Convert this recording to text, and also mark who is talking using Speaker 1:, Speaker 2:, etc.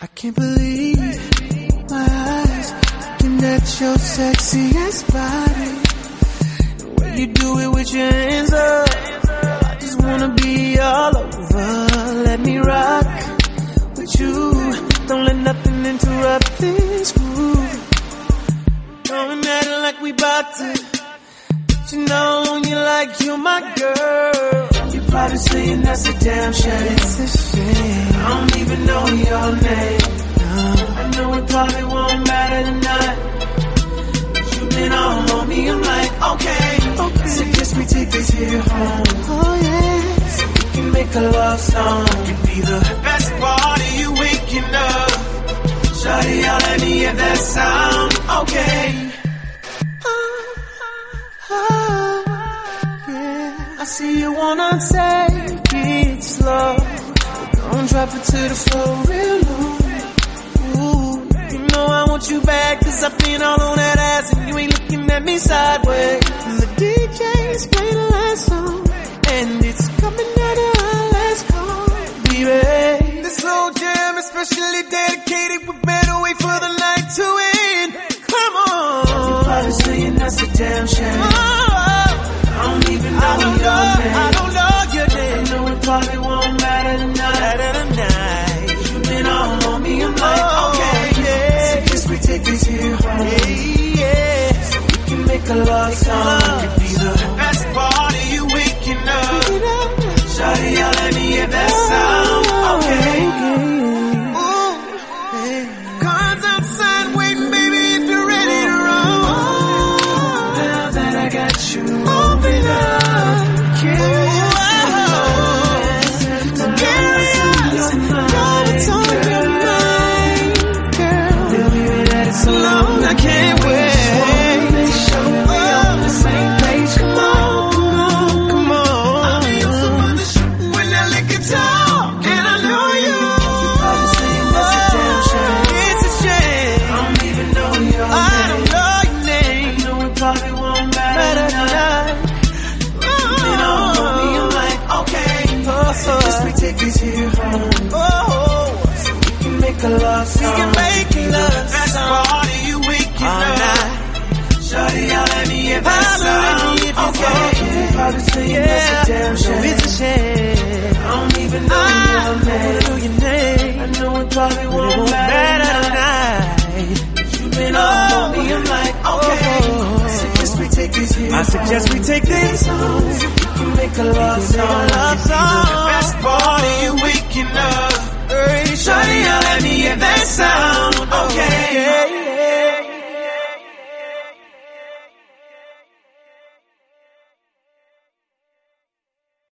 Speaker 1: I can't believe my eyes looking at your sexy ass body. The way you do it with your hands up, I just wanna be all over. Let me rock with you. Don't let nothing interrupt this groove. Going at it like we bout to, but you know you like you're my girl. You're probably saying that's a damn shame. It's a shame. I don't even know your name. No. I know it probably won't matter tonight, but you've been all on me. I'm like, okay. Suggest we take this here home. Oh yeah. So we can make a love song. It could be the best part of you waking up. Shawty, y'all let me hear that sound. Okay. Yeah. I see you wanna take it slow. Don't drop it to the floor real low. Ooh, you know I want you back, 'cause I've been all on that ass and you ain't looking at me sideways. And the DJ's playing the last song, and it's coming out of our last call, baby. This slow jam is specially dedicated. We better wait for the night to end. Come on. You're probably saying that's a damn shame. I don't even know your name. I don't know your name. I know it probably won't matter tonight. You've been all on me. I'm like, okay, yeah. So guess we take this here home. Yeah. So we can make a love song. It could be the best part of you waking up. Shawty, y'all let me hear that sound. Okay. Ooh. Cars outside waiting, baby, if you're ready to roll. Now that I got you, open up. I can't wait. We're on the same page. Come on, come on. When that liquor talk, and I know you. You're probably saying that's a damn shame. It's a shame. I don't even know your name. I don't know your name. I know it probably won't matter tonight. You've been all on me. I'm like, okay. So just we take this here home. So we can make a love song. We can make a love song. That's party you waking all night. Shawty, y'all let me hear that sound. Okay. Probably saying that's a damn shame. It's a shame. I don't even know your name. I know it probably won't matter tonight. You've been all on me. I'm like, okay. I suggest we take this here. I suggest we take this home. So we can make a love song. Best part of you waking